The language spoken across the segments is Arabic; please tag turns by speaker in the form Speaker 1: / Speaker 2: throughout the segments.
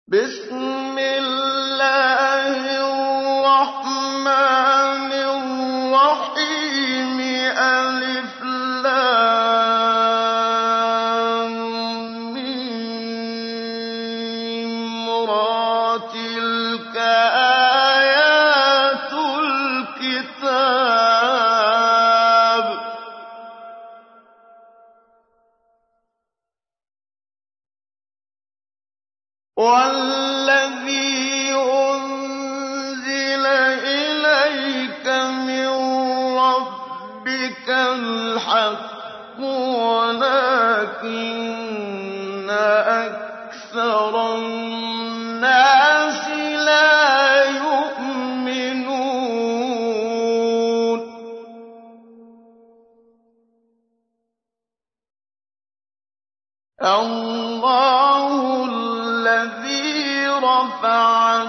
Speaker 1: بسم الله الرحمن الرحيم ألف لام ميم را تلك آيات الكتاب والذي أنزل إليك من ربك الحق ولكن أكثر الناس لا يؤمنون الله الذي رفع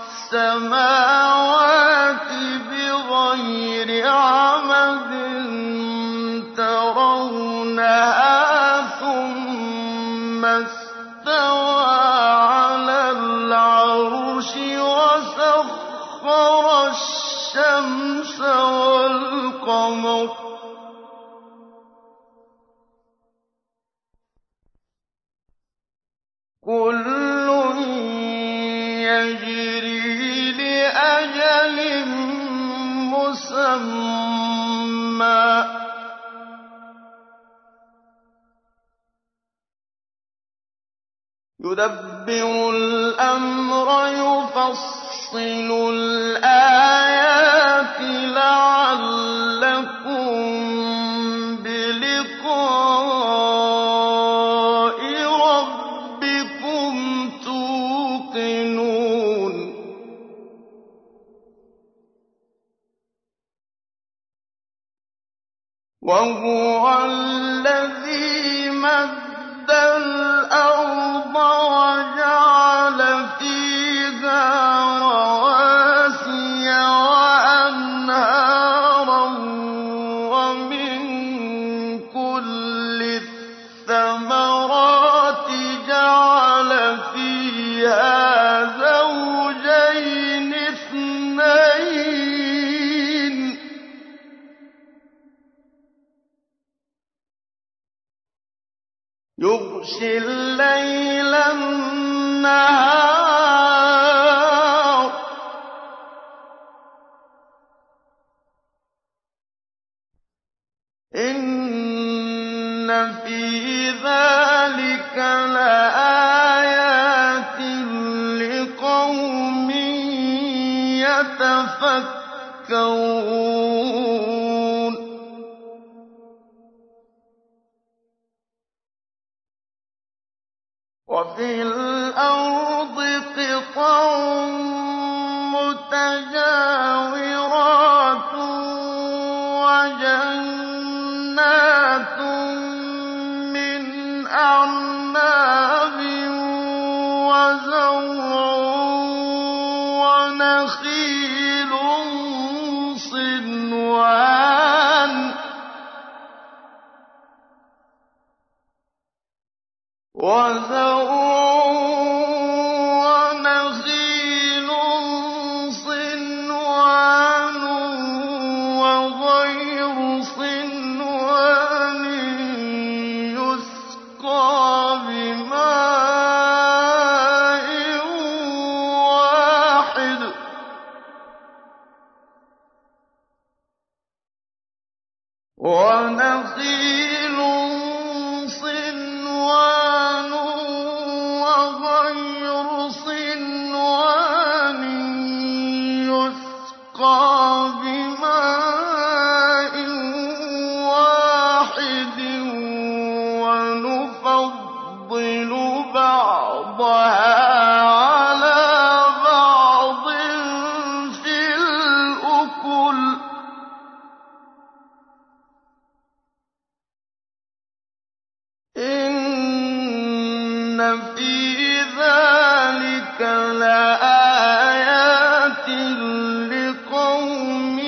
Speaker 1: السماوات بغير عمد ترونها ثم استوى على العرش وسخر الشمس والقمر كل يجري لأجل مسمى يدبر الأمر يفصل الآيات لعلكم بلقاء ربكم توقنون وهو الذي مد الأرض وجعل فيها رواسي وأنهارا ومن كل الثمرات جعل فيها زوجين اثنين يغشي الليل النهار إن في ذلك لآيات لقوم يتفكرون وفي الأرض قطع متجاورات وجنات من أعناب وزرع ونخيل صنوان وغير صنوان يسقى بماء واحد ونخيل صنوان وغير صنوان يسقى بماء واحد ونفضل بعضها على بعض في الأكل إن في ذلك لآيات لقوم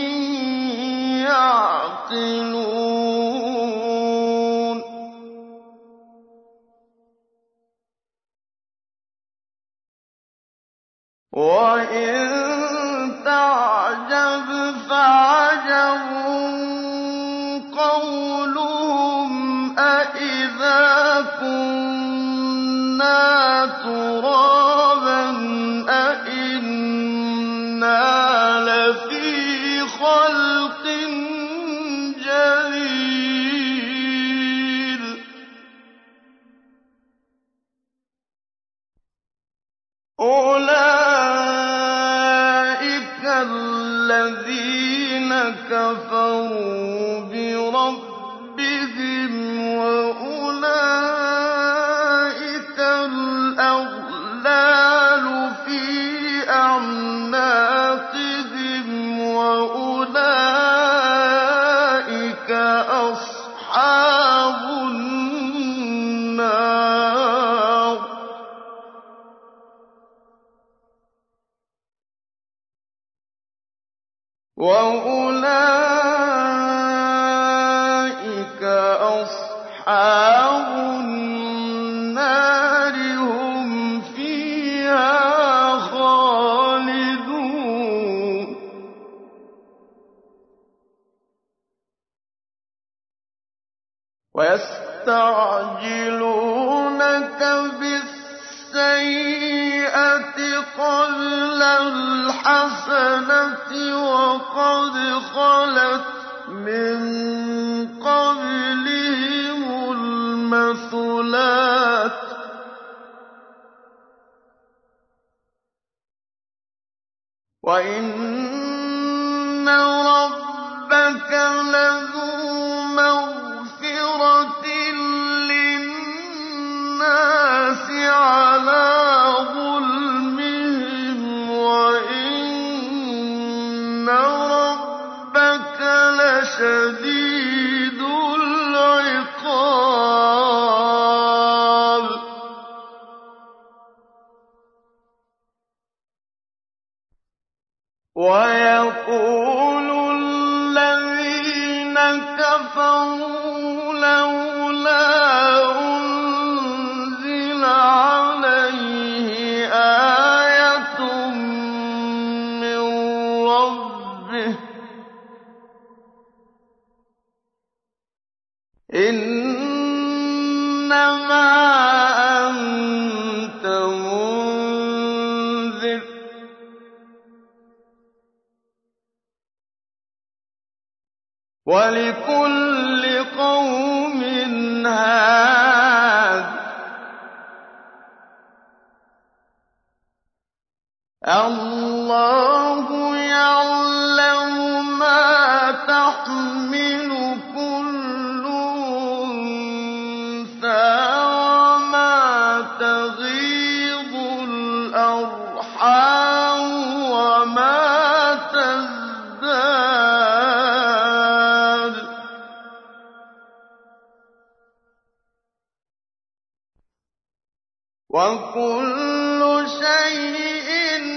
Speaker 1: يعقلون وَإِن تَعْجَبْ فَعَجَبٌ قَوْلُهُمْ أَإِذَا كُنَّا تُرَابًا أَإِنَّا لَفِي خَلْقٍ جَدِيدٍ أُولَٰئِكَ الَّذِينَ كَفَرُوا بِرَبِّهِمْ وَأُولَٰئِكَ الْأَغْلَالُ فِي أَعْنَاقِهِمْ وَأُولَٰئِكَ أَصْحَابُ النَّارِ هُمْ فِيهَا خَالِدُونَ وَيَسْتَعْجِلُونَكَ بِالسَّيِّئَةِ قَبْلَ الْحَسَنَةِ وَقَدْ خَلَتْ مِن قَبْلِهِمُ الْمَثُلَاتُ ۗ وَإِنَّ رَبَّكَ لَذُو مَغْفِرَةٍ لِّلنَّاسِ عَلَىٰ ظُلْمِهِمْ وَإِنَّ رَبَّكَ لَشَدِيدُ الْعِقَابِ وَيَقُولُ الَّذِينَ كَفَرُوا لَوْلَا أُنزِلَ عَلَيْهِ آيَةٌ مِّن رَّبِّهِ ۗ إِنَّمَا أَنتَ مُنذِرٌ ۖ وَلِكُلِّ قَوْمٍ هَادٍ ۗ اللَّهُ يَعْلَمُ مَا تَحْمِلُ كُلُّ أُنثَىٰ وَمَا تَغِيضُ الْأَرْحَامُ وَمَا تَزْدَادُ ۖ وَكُلُّ شَيْءٍ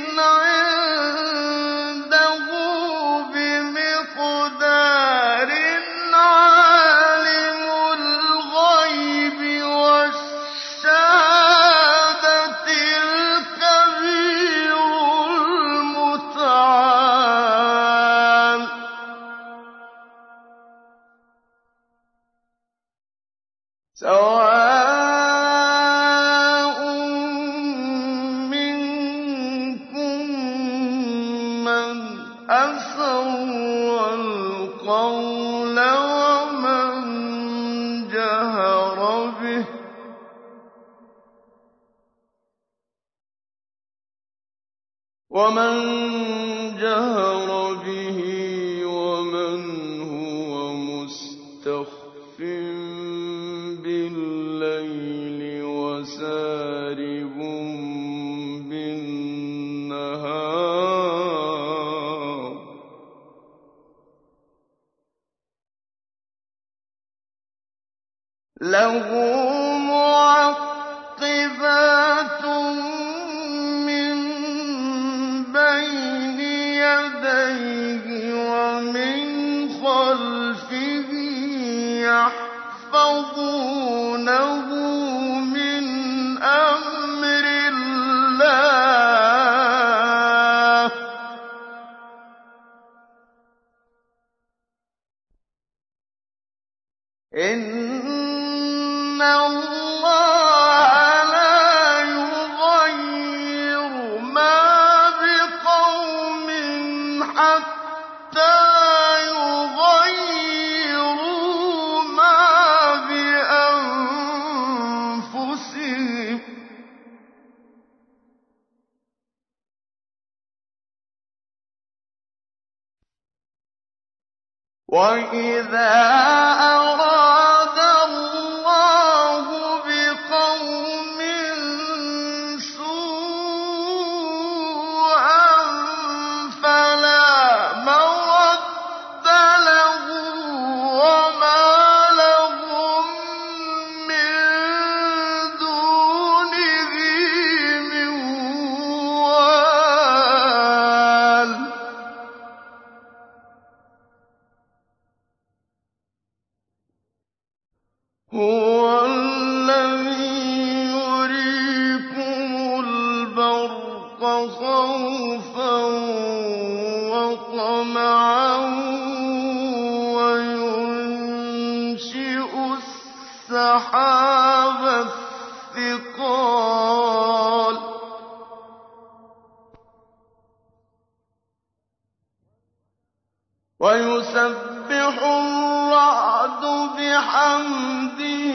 Speaker 1: عِندَهُ بِمِقْدَارٍ عَالِمُ الْغَيْبِ وَالشَّهَادَةِ الْكَبِيرُ الْمُتَعَالِ سَوَاءٌ مِّنكُم مَّنْ أَسَرَّ الْقَوْلَ وَمَن جَهَرَ بِهِ وَمَنْ هُوَ مُسْتَخْفٍ بِاللَّيْلِ وَسَارِبٌ بِالنَّهَارِ لَهُ مُعَقِّبَاتٌ مِّن بَيْنِ يَدَيْهِ وَإِذَا أَرَادَ اللَّهُ بِقَوْمٍ سُوءًا فَلَا مَرَدَّ لَهُ وَمَا لَهُم مِّن دُونِهِ مِن وَالٍ هُوَ الَّذِي يُرِيكُمُ الْبَرْقَ خَوْفًا وَطَمَعًا وَيُنشِئُ السَّحَابَ الثِّقَالَ وَيُسَبِّحُ الرَّعْدُ بِحَمْدِهِ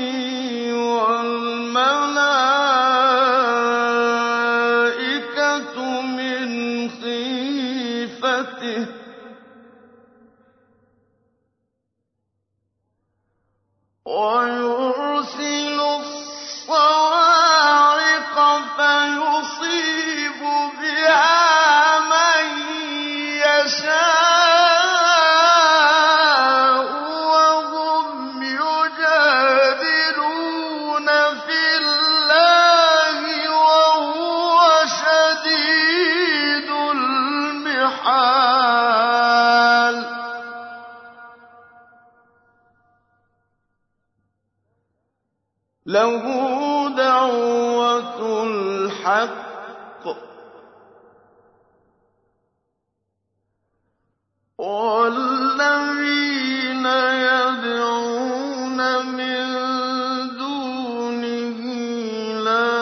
Speaker 1: وَالْمَلَائِكَةُ مِنْ خِيفَتِهِ وَيُرْسِلُ الصَّوَاعِقَ فَيُصِيبُ بِهَا مَن يَشَاءُ وَهُمْ يُجَادِلُونَ فِي اللَّهِ وَهُوَ شَدِيدُ الْمِحَالِ لَهُ دَعْوَةُ الْحَقِّ وَالَّذِينَ يَدْعُونَ مِن دُونِهِ لَا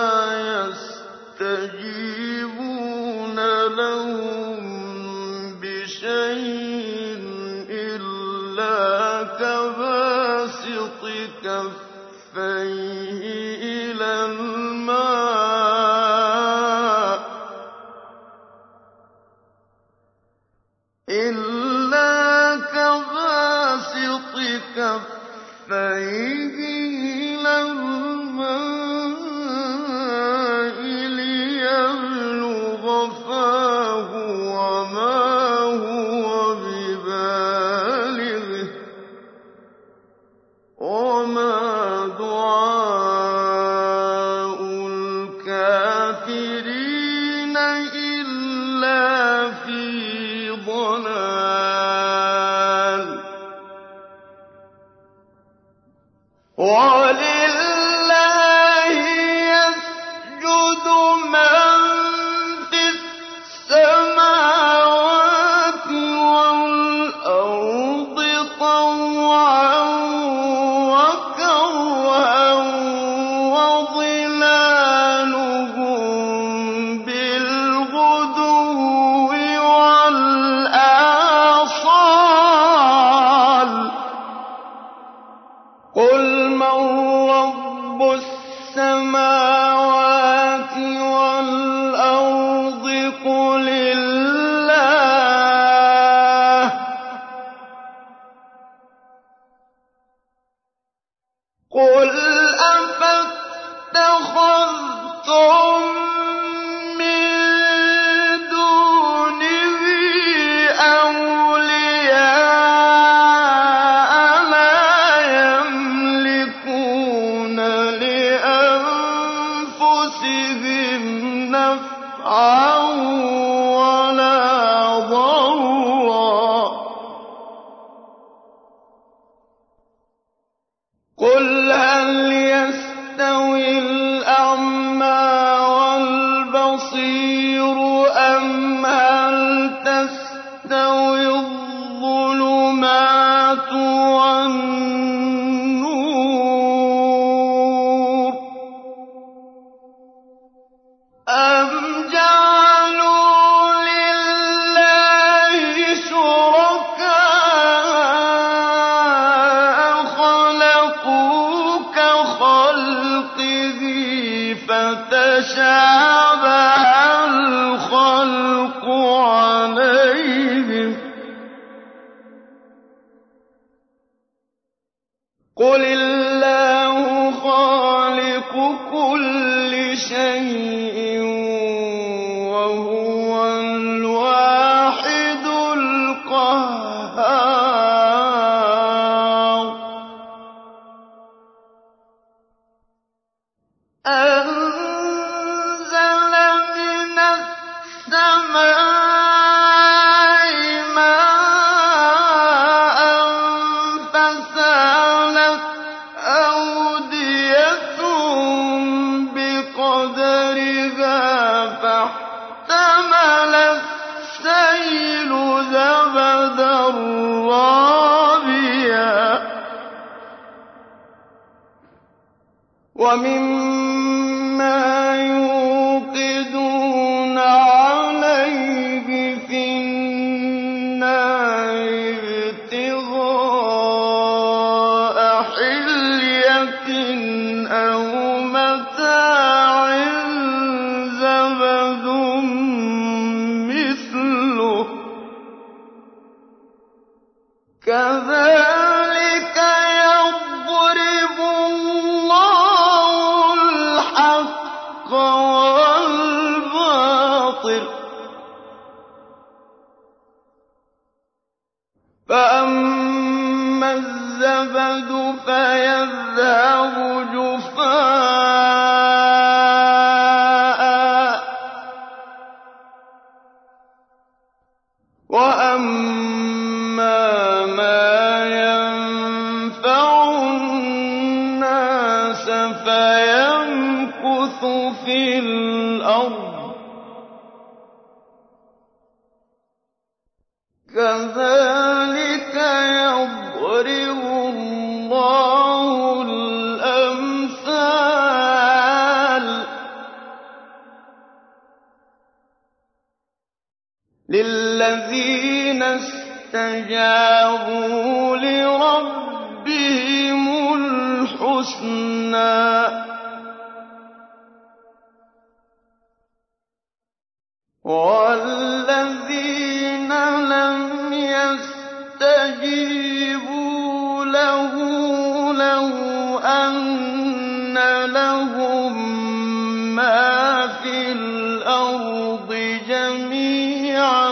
Speaker 1: يَسْتَجِيبُونَ لَهُم بِشَيْءٍ إِلَّا كَبَاسِطِ كَفَّيْهِ إِلَى الْمَاءِ لِيَبْلُغَ فَاهُ وَمَا هُوَ بِبَالِغِهِ ۚ وَمَا دُعَاءُ الْكَافِرِينَ إِلَّا فِي ضَلَالٍ وَلِلَّهِ يَسْجُدُ مَن فِي السَّمَاوَاتِ وَالْأَرْضِ طَوْعًا وَكَرْهًا وَظِلَالُهُم بِالْغُدُوِّ وَالْآصَالِ ۖ قُلْ مَن رَّبُّ السَّمَاوَاتِ وَالْأَرْضِ قُلِ اللَّهُ ۚ قُلْ أَفَاتَّخَذْتُم مِّن دُونِهِ أَوْلِيَاءَ لَا يَمْلِكُونَ لِأَنفُسِهِمْ نَفْعًا وَلَا ضَرًّا ۚ قُلْ هَلْ يَسْتَوِي الْأَعْمَىٰ وَالْبَصِيرُ أَمْ هَلْ تَسْتَوِي الظُّلُمَاتُ وَالنُّورُ أَمْ جَعَلُوا لِلَّهِ شُرَكَاءَ خَلَقُوا كَخَلْقِهِ فَتَشَابَهَ الْخَلْقُ عَلَيْهِمْ ۚ وهو الواحد القهار أنزل من السماء ماء فسالت أودية بقدرها فاحتمل السيل زبدا رابيا ومما يوقدون عليه في النار ابتغاء حلية أو متاع زبد مثله كذلك يضرب الله الحق والباطل فأما الزبد فيذهب جفاء وأما ما ينفع الناس فيمكث في الأرض كذلك يضرب الله الأمثال للذين استجابوا لربهم الحسنى والذين لم يستجيبوا له لو أن لهم ما في الأرض جميعا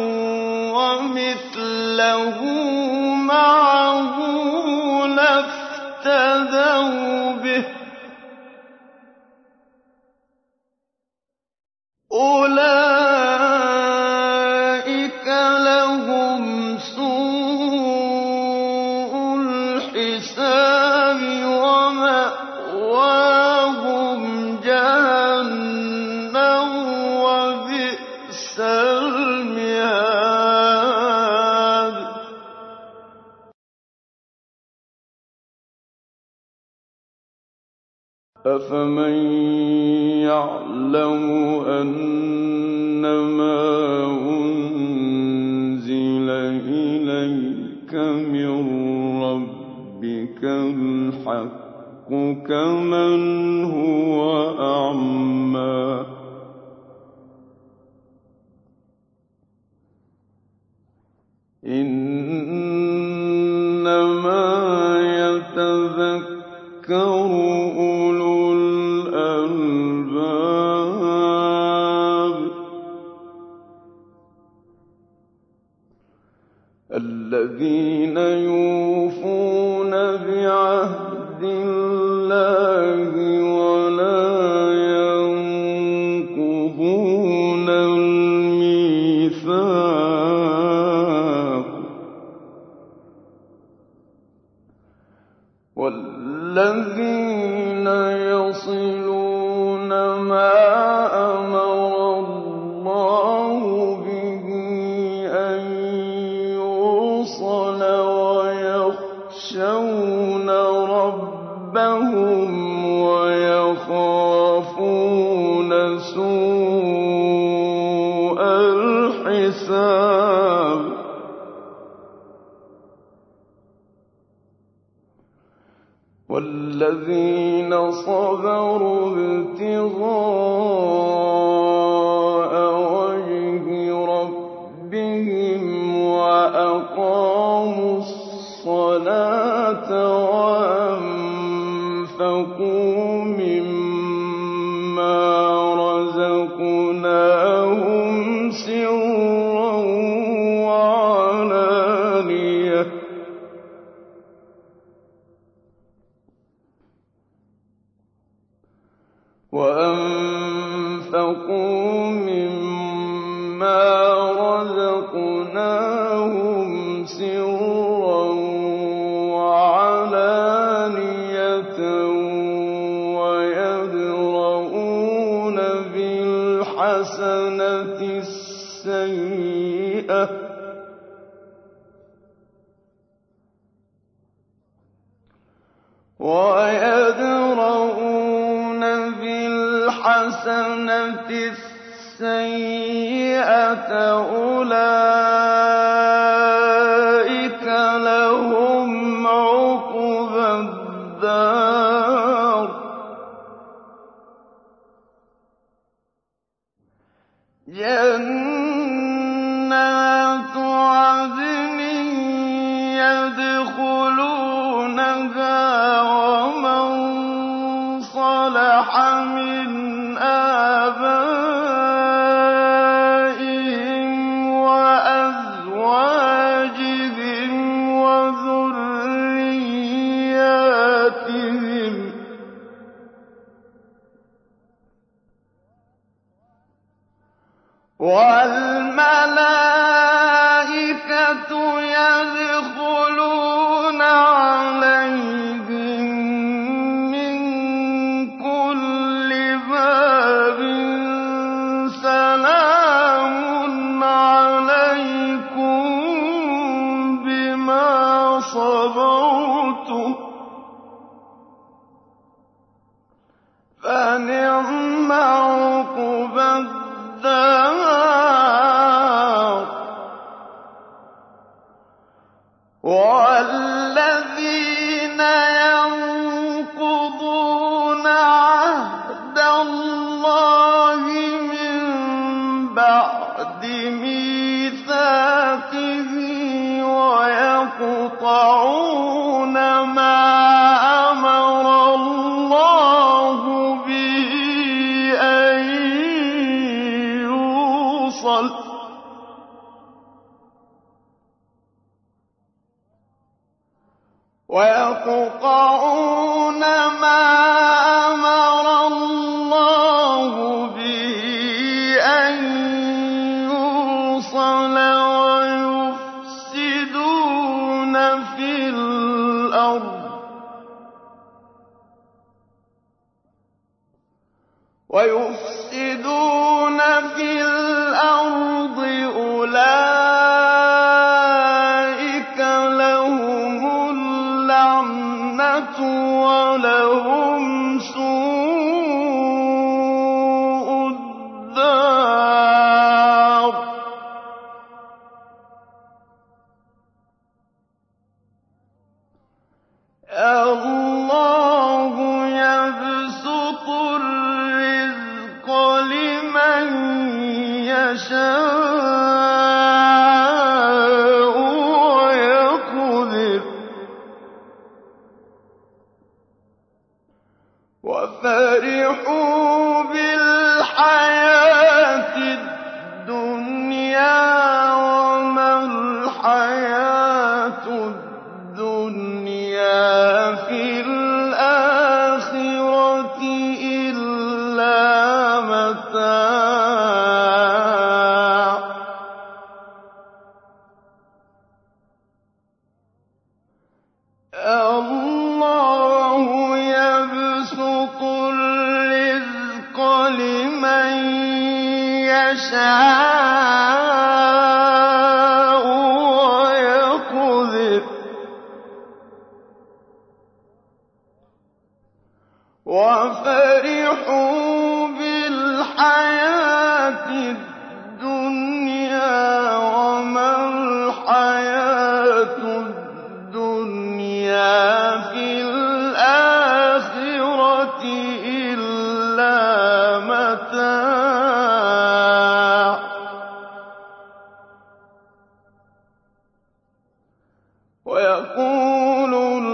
Speaker 1: ومثله معه لافتدوا به أولئك لهم سوء الحساب ومأواهم جهنم وبئس المهاد أفمن يعلم أنما أنزل إليك من ربك الحق كمن هو أعمى إنما يتذكر أولو الألباب الذين يوفون بعهد الله ولا ينقضون الميثاق والذين يصلون ما أمر الله به أن يوصل ويخشون ربهم ويخافون سوء الحساب والذين صبروا ابتغاء وجه ربهم وأقاموا الصلاة وأنفقوا مما رزقناهم لهم سرا وعلانية وأنفقوا مما رزقناهم سرا وعلانية ويدرؤون بالحسنة السيئة أولئك لهم عقبى الدار جنات عدن يدخلونها ومن صلح من آبائهم وأزواجهم وذرياتهم والملائكة يدخلون عليهم من كل باب سلام عليكم بما صبرتم فنعم عقبى الدار والذين ينقضون عهد الله من بعد ميثاقه ويقطعون ما أمر الله به أن يوصل ويقطعون ما أمر الله به أن يوصل ويفسدون في الأرض أولئك لهم اللعنة ولهم سوء الدار الله يبسط الرزق لمن يشاء ويقدر وفرحوا بالحياة الدنيا وما الحياة الدنيا في الآخرة إلا متاع الله يبسط الرزق لمن يشاء ويقدر وفرحوا بالحياة الدنيا وما الحياة الدنيا في الآخرة إلا متاع ويقول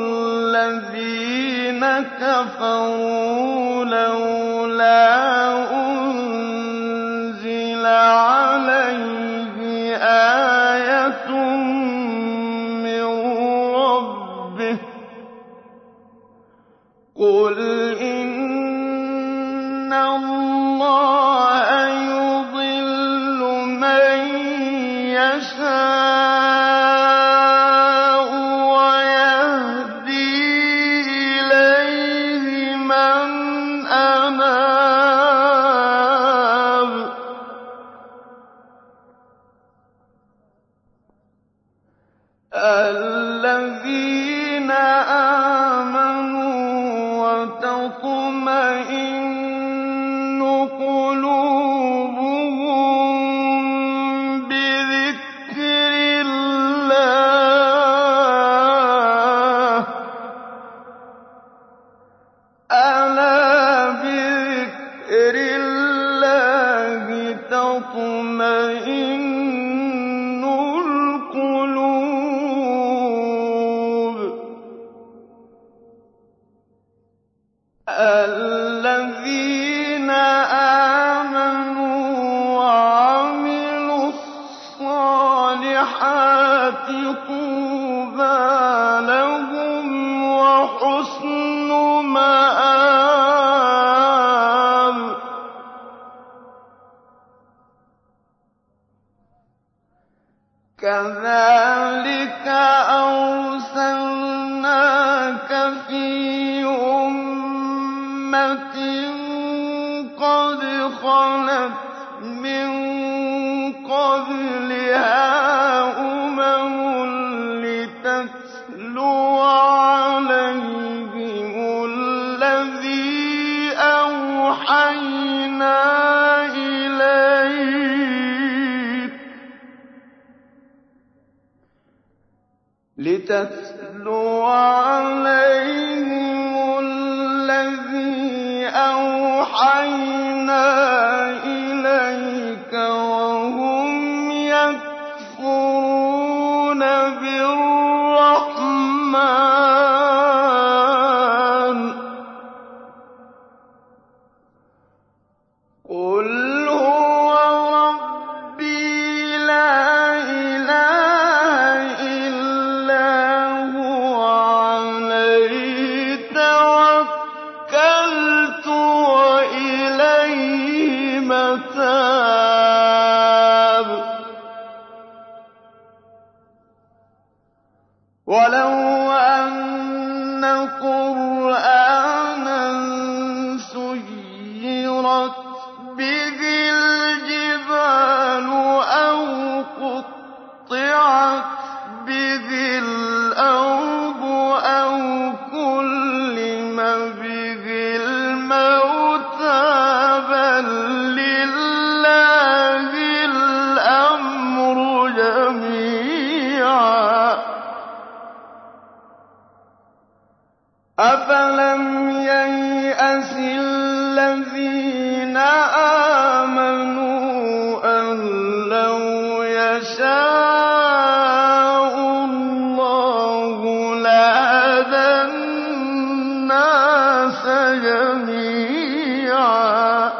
Speaker 1: الذين كفروا لولا أنزل عَلَيْهِ آيَةٌ مِّن رَّبِّهِ ۖ قُلْ إِنَّ اللَّهَ يُضِلُّ مَن يَشَاءُ وَيَهْدِي إِلَيْهِ مَنْ أَنَابَ ۚ الَّذِينَ آمَنُوا وَتَطْمَئِنُّ قُلُوبُهُم بِذِكْرِ اللَّهِ ۗ أَلَا بِذِكْرِ اللَّهِ تَطْمَئِنُّ الْقُلُوبُ الَّذِينَ آمَنُوا وَعَمِلُوا الصَّالِحَاتِ طُوبَىٰ لَهُمْ وَحُسْنُ مَآبٍ كَذَٰلِكَ أَرْسَلْنَاكَ فِي أُمَّةٍ قَدْ خَلَتْ مِن قَبْلِهَا أُمَمٌ لِّتَتْلُوَ عَلَيْهِمُ الَّذِي أَوْحَيْنَا إِلَيْكَ وَهُمْ يَكْفُرُونَ بِالرَّحْمَٰنِ ۚ قُلْ هُوَ رَبِّي لَا إِلَٰهَ إِلَّا هُوَ عَلَيْهِ تَوَكَّلْتُ وَإِلَيْهِ مَتَابِ وَلَوْ أَنَّ قُرْآنًا سُيِّرَتْ بِهِ الْجِبَالُ أَوْ قُطِّعَتْ بِهِ الْأَرْضُ أَوْ كُلِّمَ بِهِ الْمَوْتَىٰ بَل لِّلَّهِ الْأَمْرُ جَمِيعًا ۗ أَفَلَمْ يَيْأَسِ الَّذِينَ آمَنُوا أَن لَّوْ يَشَاءُ اللَّهُ لَهَدَى النَّاسَ جَمِيعًا ۗ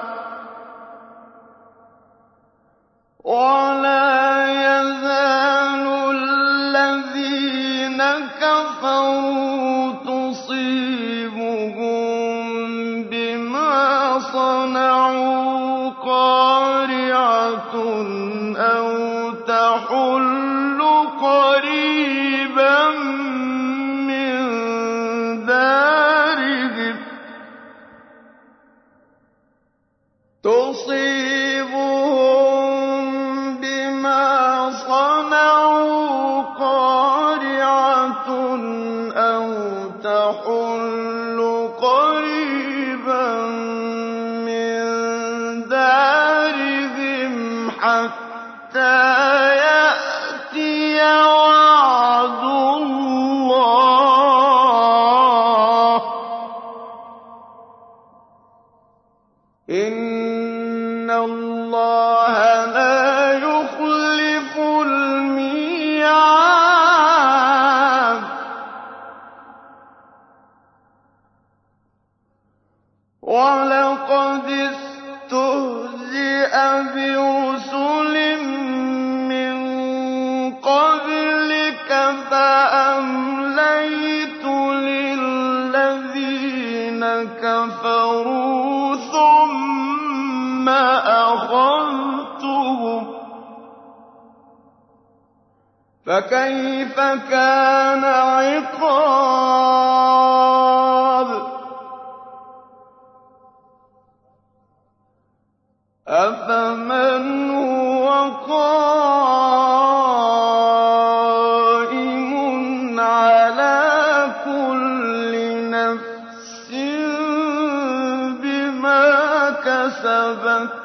Speaker 1: وَلَا يَزَالُ الَّذِينَ كَفَرُوا تُصِيبُهُم بِمَا صَنَعُوا قَارِعَةٌ أَوْ تَحُلُّ قَرِيبًا مِّن دَارِهِمْ حَتَّىٰ يَأْتِيَ وَعْدُ اللَّهِ ۚ إِنَّ اللَّهَ لَا يُخْلِفُ الْمِيعَادَ وَلَقَدِ اسْتُهْزِئَ بِرُسُلٍ فكيف كان عقاب أفمن هو قائم على كل نفس بما كسبت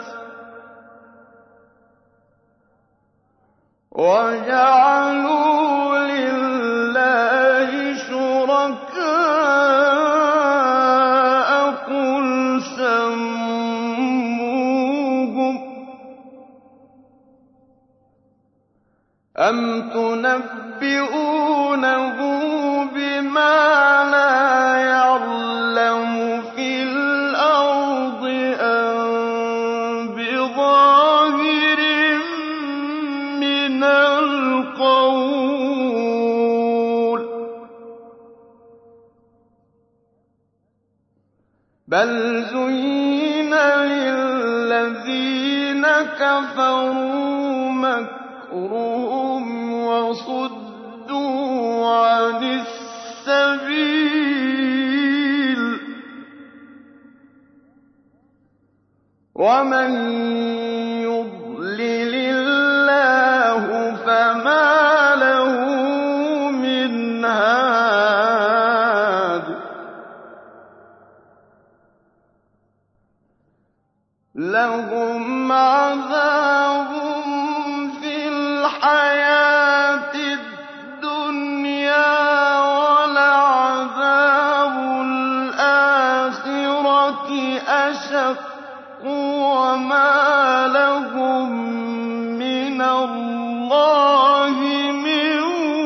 Speaker 1: وجعلوا لله شركاء قل سموهم أم تنبئونه بما لا يعلم في الأرض أم بظاهر من القول بل زين للذين كفروا مكرهم وصدوا عن السبيل ومن يضلل الله فما له من هاد لهم عذاب في الحياة الدنيا ولعذاب الآخرة أشق وما لهم من الله من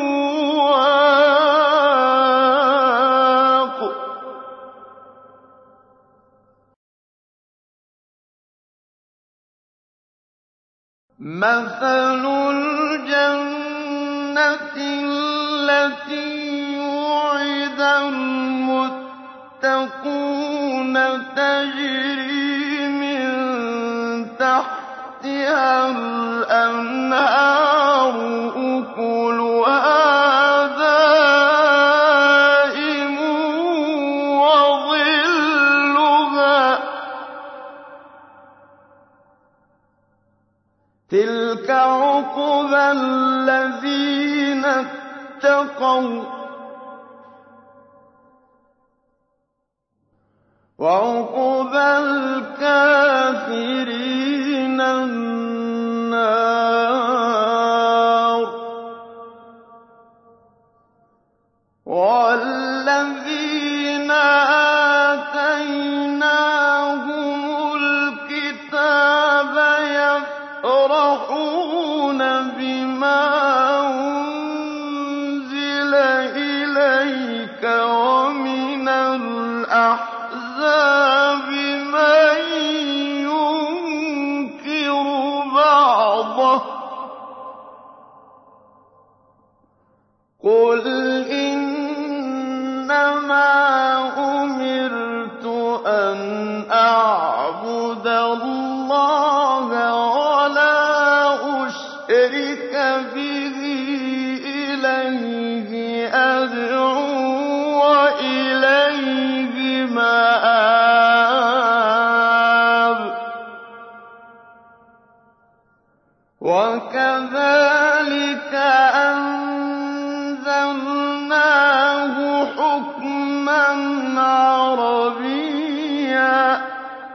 Speaker 1: واق مثل الجنة التي وعد المتقون تجري من تحتها الأنهار أكلها دائم وظلها تلك عقبى الذين اتقوا وعقبى الكافرين النار والذين آتيناهم الكتاب يفرحون بما أنزل إليك ومن الأحزاب من ينكر بعضه قل إنما أمرت أن أعبد الله ولا أشرك به إليه أدعو وإليه مآب وكذلك أنزلناه حكما عربيا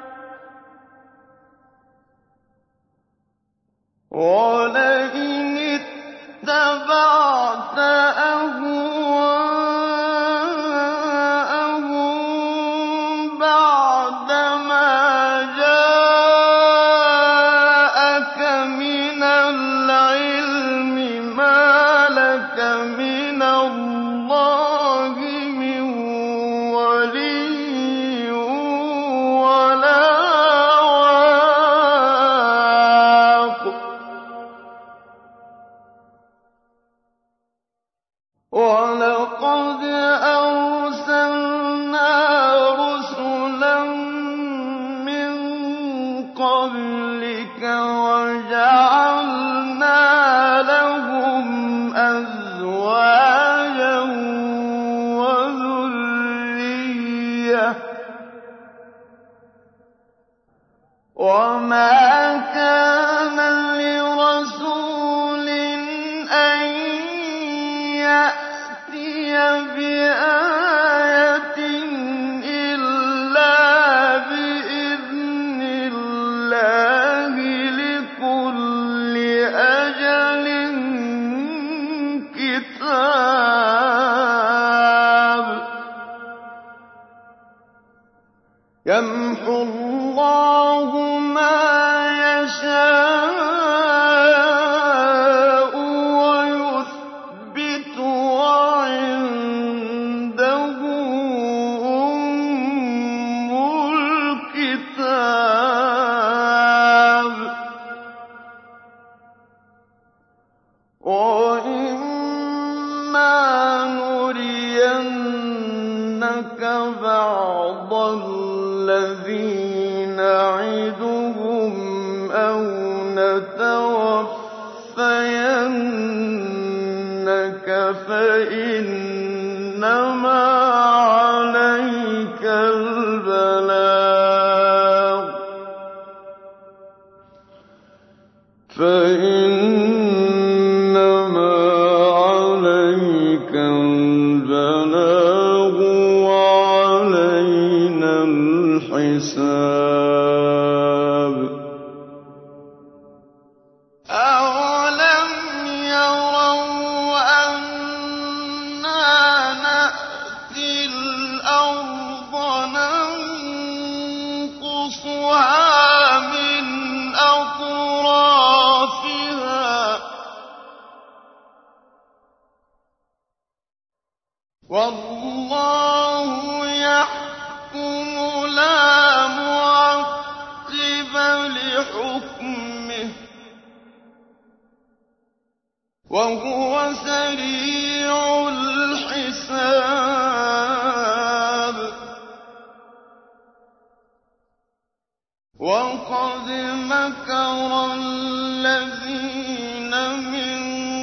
Speaker 1: ولئن اتبعت أهواءهم بعدما جاءك من العلم ما لك من الله من ولي ولا واق وَإِمَّا نُرِيَنَّكَ بَعْضَ الَّذِي نَعِدُهُمْ أَوْ نَتَوَفَّيَنَّكَ فَإِنَّمَا عَلَيْكَ الْبَلَاغُ وَعَلَيْنَا الْحِسَابُ أَوَلَمْ يَرَوْا أَنَّا نَأْتِي الْأَرْضَ نَنقُصُهَا مِنْ أَطْرَافِهَا ۚ وَاللَّهُ يَحْكُمُ لَا مُعَقِّبَ لِحُكْمِهِ ۚ وَهُوَ سَرِيعُ الْحِسَابِ وَقَدْ مَكَرَ الَّذِينَ مِن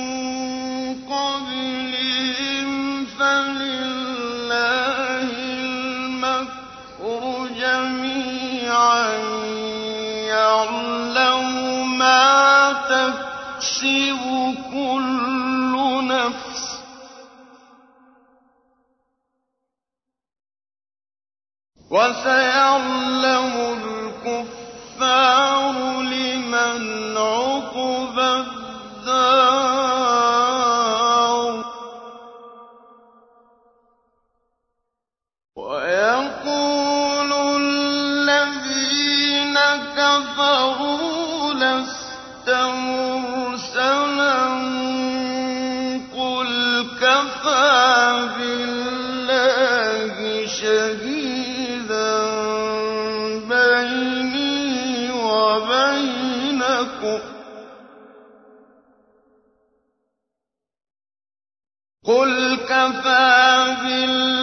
Speaker 1: قَبْلِهِمْ فَلِلَّهِ الْمَكْرُ جَمِيعًا يَعْلَمُ مَا تَكْسِبُ كُلُّ نَفْسٍ ۗ وَسَيَعْلَمُ الْكُفَّارُ لِمَنْ عُقْبَى الدَّارِ وَيَقُولُ الَّذِينَ كَفَرُوا لَسْتَ مُرْسَلًا ۚ قُلْ كَفَىٰ بِاللَّهِ شَهِيدًا بَيْنِي وَبَيْنَكُمْ ۚ قُلْ كَفَىٰ بِاللَّهِ